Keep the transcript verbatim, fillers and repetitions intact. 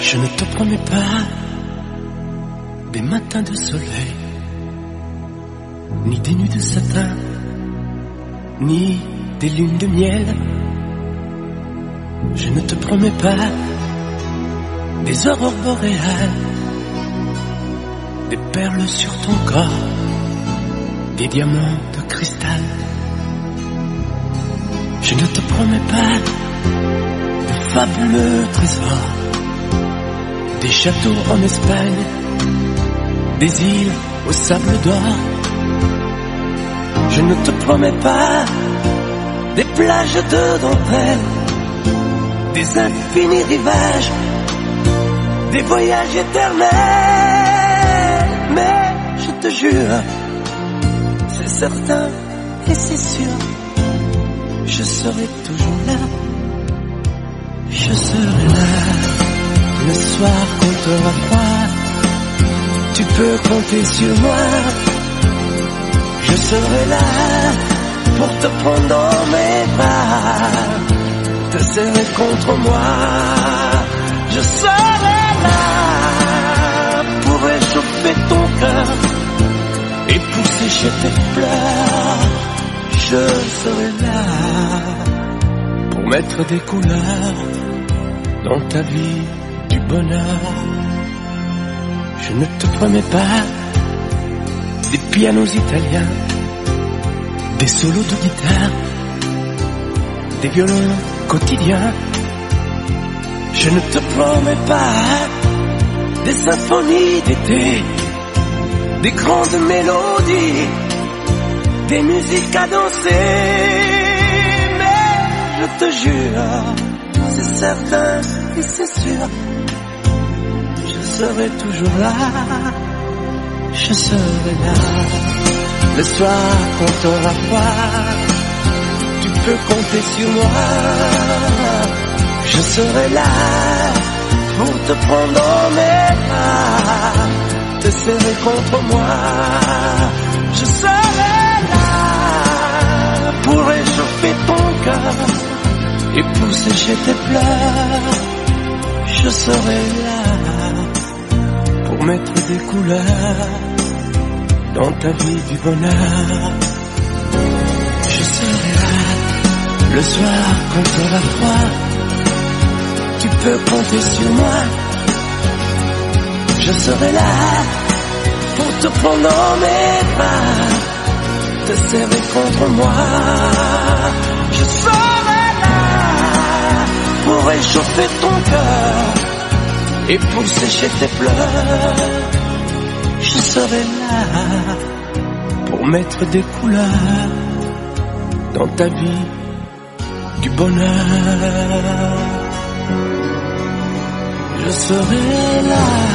Je ne te promets pas des matins de soleil, ni des nuits de satin, ni des lunes de miel. Je ne te promets pas des aurores boréales, des perles sur ton corps, des diamants de cristal. Je ne te promets pas de fabuleux trésors, des châteaux en Espagne, des îles au sable d'or. Je ne te promets pas des plages de dentelle, des infinis rivages, des voyages éternels. Mais je te jure, c'est certain et c'est sûr, je serai toujours là, je serai là. Le soir quand t'auras froid, tu peux compter sur moi. Je serai là pour te prendre dans mes bras, te serrer contre moi. Je serai là pour réchauffer ton cœur et pour sécher tes pleurs. Je serai là pour mettre des couleurs dans ta vie du bonheur. Je ne te promets pas des pianos italiens, des solos de guitare, des violons quotidiens. Je ne te promets pas des symphonies d'été, des grandes mélodies, des musiques à danser. Mais je te jure, c'est certain et c'est sûr, je serai toujours là, je serai là. Le soir quand t'auras froid, tu peux compter sur moi. Je serai là pour te prendre dans mes bras, te serrer contre moi. Je serai là pour réchauffer ton cœur et pour sécher tes pleurs. Je serai là pour mettre des couleurs dans ta vie du bonheur. Je serai là le soir quand t'auras froid, tu peux compter sur moi. Je serai là pour te prendre dans mes bras, te serrer contre moi. Je serai là pour réchauffer ton cœur et pour sécher tes pleurs. Je serai là pour mettre des couleurs dans ta vie du bonheur. Je serai là.